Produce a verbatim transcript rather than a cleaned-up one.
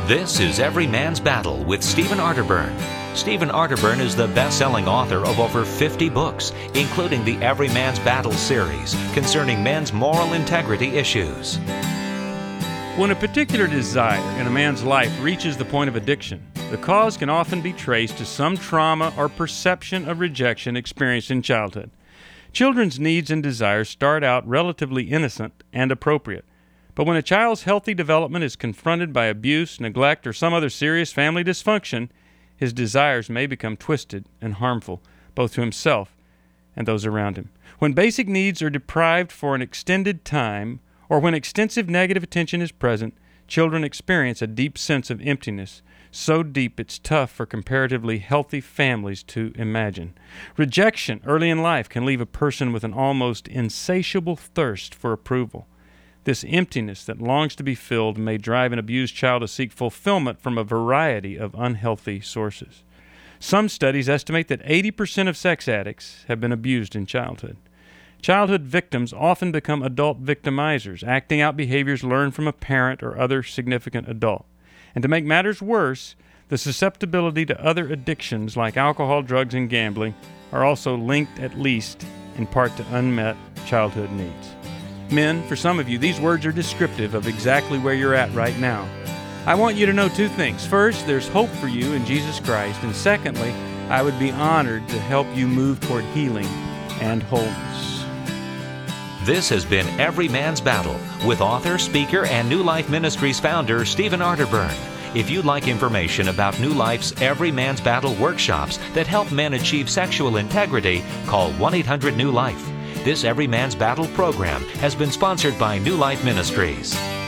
This is Every Man's Battle with Stephen Arterburn. Stephen Arterburn is the best-selling author of over fifty books, including the Every Man's Battle series concerning men's moral integrity issues. When a particular desire in a man's life reaches the point of addiction, the cause can often be traced to some trauma or perception of rejection experienced in childhood. Children's needs and desires start out relatively innocent and appropriate. But when a child's healthy development is confronted by abuse, neglect, or some other serious family dysfunction, his desires may become twisted and harmful, both to himself and those around him. When basic needs are deprived for an extended time, or when extensive negative attention is present, children experience a deep sense of emptiness, so deep it's tough for comparatively healthy families to imagine. Rejection early in life can leave a person with an almost insatiable thirst for approval. This emptiness that longs to be filled may drive an abused child to seek fulfillment from a variety of unhealthy sources. Some studies estimate that eighty percent of sex addicts have been abused in childhood. Childhood victims often become adult victimizers, acting out behaviors learned from a parent or other significant adult. And to make matters worse, the susceptibility to other addictions like alcohol, drugs, and gambling are also linked, at least in part, to unmet childhood needs. Men, for some of you, these words are descriptive of exactly where you're at right now. I want you to know two things. First, there's hope for you in Jesus Christ. And secondly, I would be honored to help you move toward healing and wholeness. This has been Every Man's Battle with author, speaker, and New Life Ministries founder Stephen Arterburn. If you'd like information about New Life's Every Man's Battle workshops that help men achieve sexual integrity, call one eight hundred new life. This Every Man's Battle program has been sponsored by New Life Ministries.